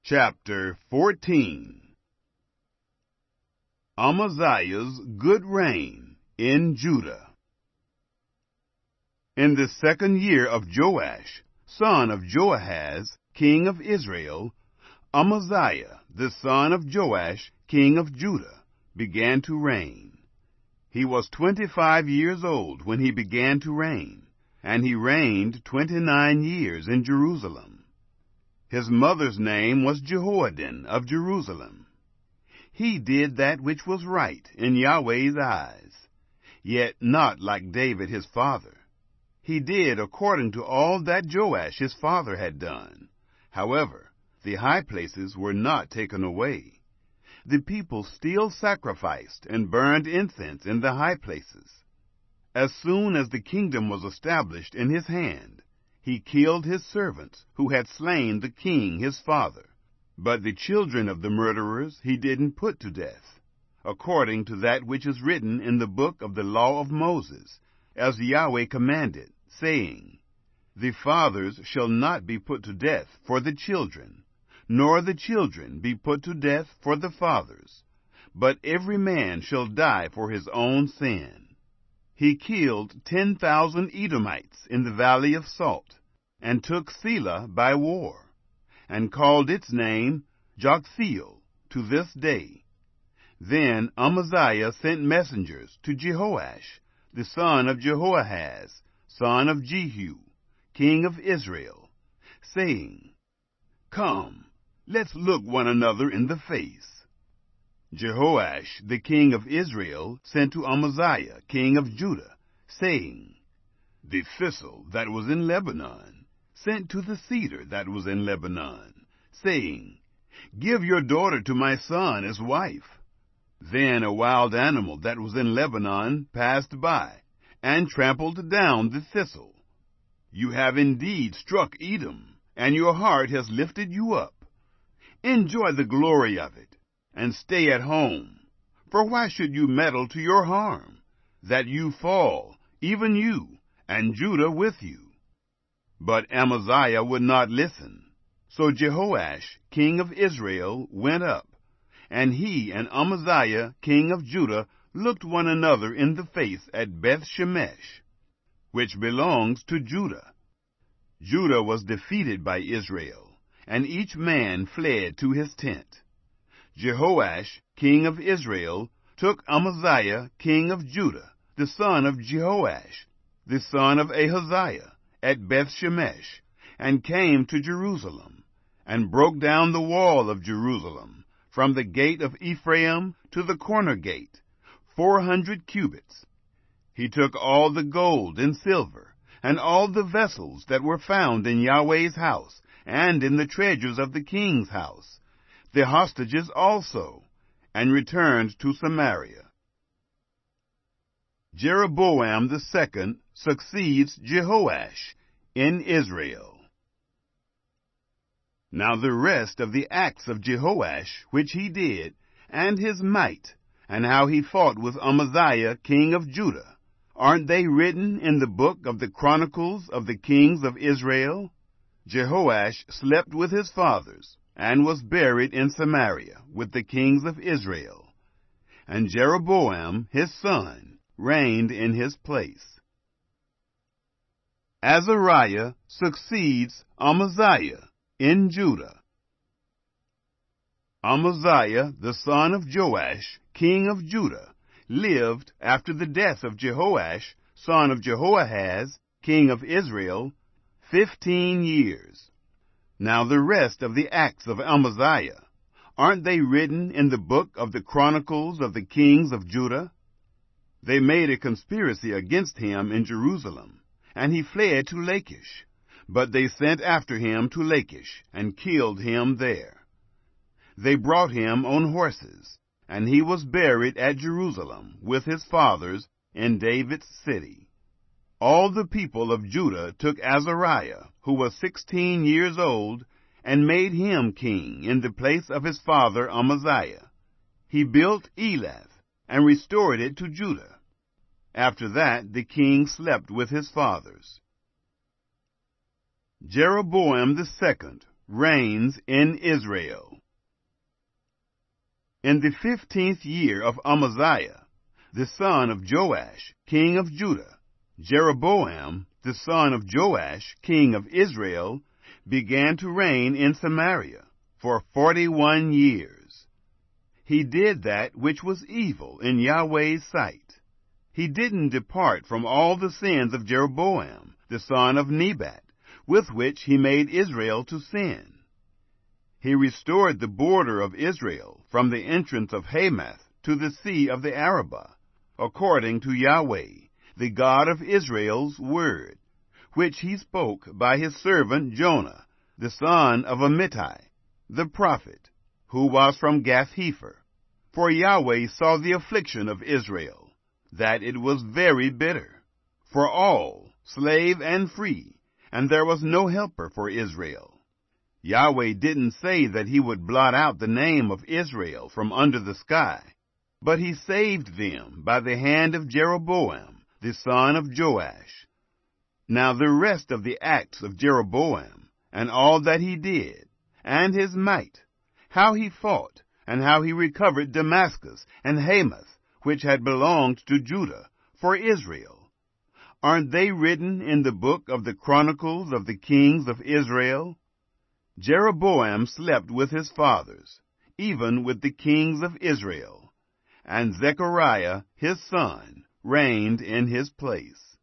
Chapter 14. Amaziah's good reign in Judah. In the 2nd year of Joash, son of Joahaz, king of Israel, Amaziah, the son of Joash, king of Judah, began to reign. He was 25 years old when he began to reign, and he reigned 29 years in Jerusalem. His mother's name was Jehoaddan of Jerusalem. He did that which was right in Yahweh's eyes, yet not like David his father. He did according to all that Joash his father had done. However, the high places were not taken away. The people still sacrificed and burned incense in the high places. As soon as the kingdom was established in his hand, he killed his servants who had slain the king his father. But the children of the murderers he didn't put to death, according to that which is written in the book of the law of Moses, as Yahweh commanded, saying, "The fathers shall not be put to death for the children, nor the children be put to death for the fathers, but every man shall die for his own sin." He killed 10,000 Edomites in the valley of Salt, and took Selah by war, and called its name Joktheel to this day. Then Amaziah sent messengers to Jehoash, the son of Jehoahaz, son of Jehu, king of Israel, saying, "Come, let's look one another in the face." Jehoash, the king of Israel, sent to Amaziah, king of Judah, saying, "The thistle that was in Lebanon sent to the cedar that was in Lebanon, saying, 'Give your daughter to my son as wife.' Then a wild animal that was in Lebanon passed by, and trampled down the thistle. You have indeed struck Edom, and your heart has lifted you up. Enjoy the glory of it, and stay at home. For why should you meddle to your harm, that you fall, even you, and Judah with you?" But Amaziah would not listen. So Jehoash, king of Israel, went up, and he and Amaziah, king of Judah, looked one another in the face at Beth-Shemesh, which belongs to Judah. Judah was defeated by Israel, and each man fled to his tent. Jehoash, king of Israel, took Amaziah, king of Judah, the son of Jehoash, the son of Ahaziah, at Beth-Shemesh, and came to Jerusalem, and broke down the wall of Jerusalem, from the gate of Ephraim to the corner gate, 400 cubits. He took all the gold and silver, and all the vessels that were found in Yahweh's house, and in the treasures of the king's house, the hostages also, and returned to Samaria. Jeroboam the second succeeds Jehoash in Israel. Now the rest of the acts of Jehoash which he did, and his might, and how he fought with Amaziah king of Judah, aren't they written in the book of the Chronicles of the kings of Israel? Jehoash slept with his fathers, and was buried in Samaria with the kings of Israel. And Jeroboam his son reigned in his place. Azariah succeeds Amaziah in Judah. Amaziah, the son of Joash, king of Judah, lived after the death of Jehoash, son of Jehoahaz, king of Israel, 15 years. Now the rest of the acts of Amaziah, aren't they written in the book of the Chronicles of the kings of Judah? They made a conspiracy against him in Jerusalem, and he fled to Lachish. But they sent after him to Lachish, and killed him there. They brought him on horses, and he was buried at Jerusalem with his fathers in David's city. All the people of Judah took Azariah, who was 16 years old, and made him king in the place of his father Amaziah. He built Elath, and restored it to Judah. After that the king slept with his fathers. Jeroboam the second reigns in Israel. In the 15th year of Amaziah, the son of Joash, king of Judah, Jeroboam, the son of Joash, king of Israel, began to reign in Samaria for 41 years. He did that which was evil in Yahweh's sight. He didn't depart from all the sins of Jeroboam, the son of Nebat, with which he made Israel to sin. He restored the border of Israel from the entrance of Hamath to the sea of the Arabah, according to Yahweh, the God of Israel's word, which he spoke by his servant Jonah, the son of Amittai, the prophet, who was from Gath-hepher. For Yahweh saw the affliction of Israel, that it was very bitter, for all, slave and free, and there was no helper for Israel. Yahweh didn't say that he would blot out the name of Israel from under the sky, but he saved them by the hand of Jeroboam, the son of Joash. Now the rest of the acts of Jeroboam, and all that he did, and his might, how he fought, and how he recovered Damascus and Hamath, which had belonged to Judah, for Israel. Aren't they written in the book of the Chronicles of the Kings of Israel? Jeroboam slept with his fathers, even with the kings of Israel, and Zechariah his son reigned in his place.